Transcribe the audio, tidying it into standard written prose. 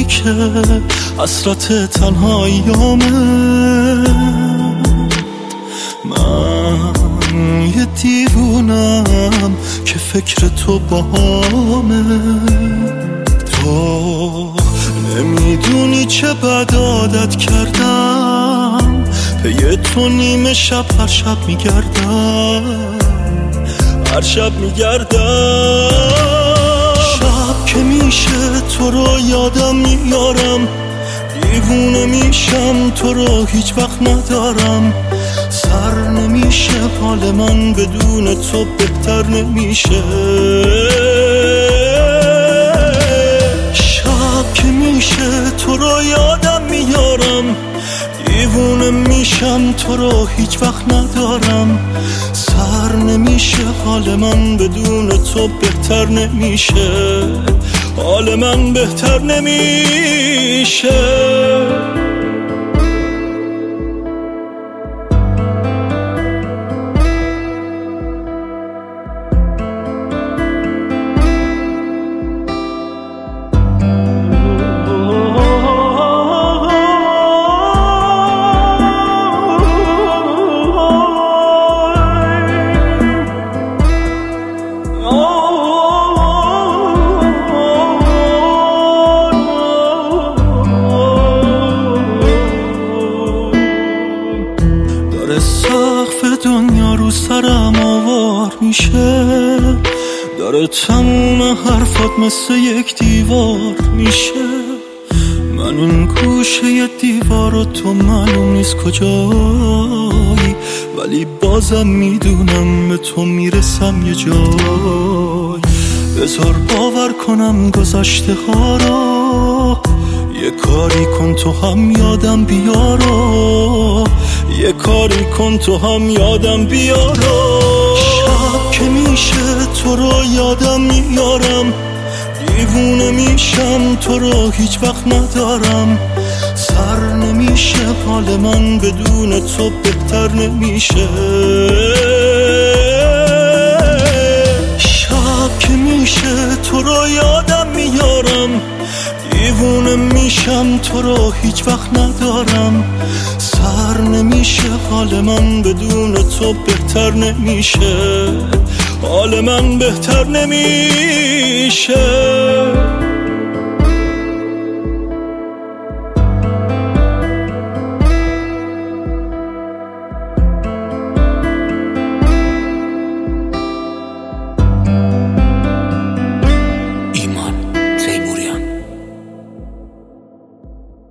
که حسرت تنهاییامه. من یه دیوونم که فکر تو باهامه. تو نمیدونی چه بد عادت کردم، پی تو نیمه شب هر شب میگردم، هر شب میگردم. شب که میشه تو رو یادم میارم، دیوونه میشم تو رو هیچ وقت ندارم. سر نمیشه حال من بدون تو بهتر نمیشه. شب که میشه تو رو یادم میارم، دیوونه میشم تو رو هیچ وقت ندارم. سر نمیشه حال من بدون تو بهتر نمیشه، حال من بهتر نمیشه. سقف دنیا رو سرم آوار میشه، داره تموم حرفات مثل یک دیوار میشه. من این گوشه دیوار و تو معلوم نیست کجایی، ولی بازم میدونم به تو میرسم یه جای. بذار باور کنم گذشته ها رو، یه کاری کن تو هم یادم بیارو، یه کاری کن تو هم یادم بیارو. شب که میشه تو رو یادم میارم، دیوونه میشم تو رو هیچ وقت ندارم. سر نمیشه حال من بدون تو بهتر نمیشه. شب که میشه تو رو یادم میارم، دیوونه میشم تو رو هیچ وقت ندارم. سر نمیشه حال من بدون تو بهتر نمیشه، حال من بهتر نمیشه.